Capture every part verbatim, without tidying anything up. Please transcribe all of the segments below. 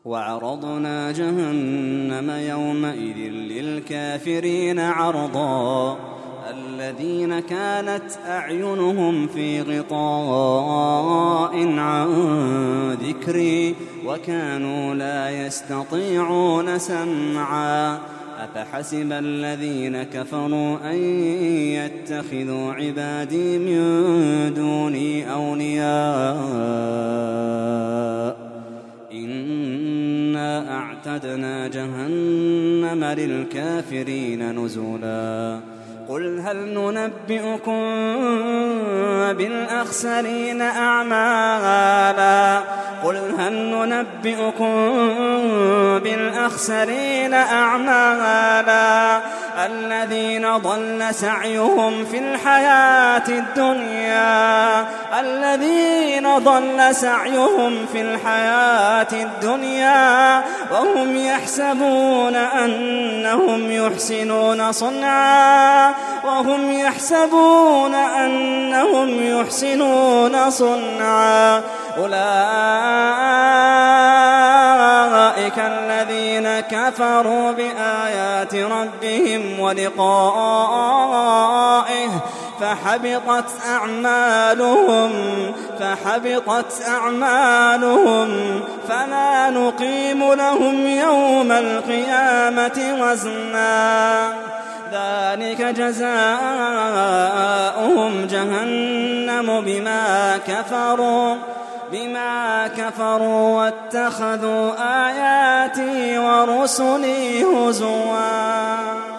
وعرضنا جهنم يومئذ للكافرين عرضا الذين كانت أعينهم في غطاء عن ذكري وكانوا لا يستطيعون سمعا أفحسب الذين كفروا أن يتخذوا عبادي من دوني أولياء إنا أعتدنا جهنم للكافرين نزلا قل هل ننبئكم بالأخسرين أعمالا قل هل ننبئكم بالأخسرين أعمالا الذين ضل سعيهم في الحياة الدنيا الذين ضل سعيهم في الحياة الدنيا وهم يحسبون أنهم يحسنون صنعا وهم يحسبون أنهم يحسنون صنعا أولئك الذين كفروا بآيات ربهم ولقائه فحبطت أعمالهم فحبطت أعمالهم فلا نقيم لهم يوم القيامة وزنا ذلك جزاؤهم جهنم بما كفروا بما كفروا واتخذوا آياتي ورسلي هزوا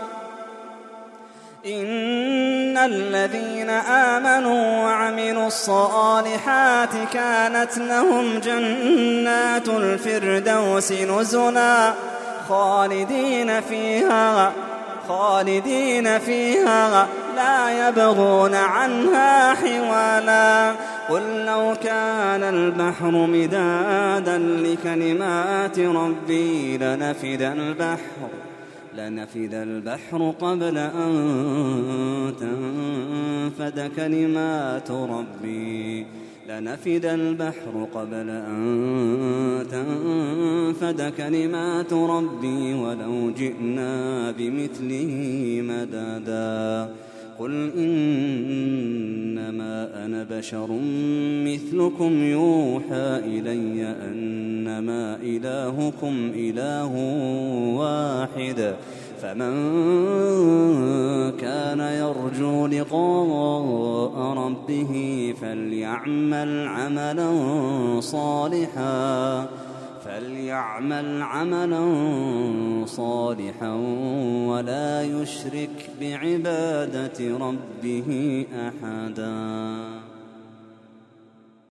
إن الذين آمنوا وعملوا الصالحات كانت لهم جنات الفردوس نزلا خالدين فيها خالدين فيها لا يبغون عنها حوالا قل لو كان البحر مدادا لكلمات ربي لنفد البحر لنفد البحر قبل أن تنفد كلمات ربي لنفد البحر قبل أن تنفد كلمات ربي ولو جئنا بمثله مددا قل إنما أنا بشر مثلكم يوحى إلي أنما إلهكم إله واحد فمن كان يرجو لقاء ربه فليعمل عملا صالحا فليعمل عملا صالحا ولا يشرك بعبادة ربه أحدا.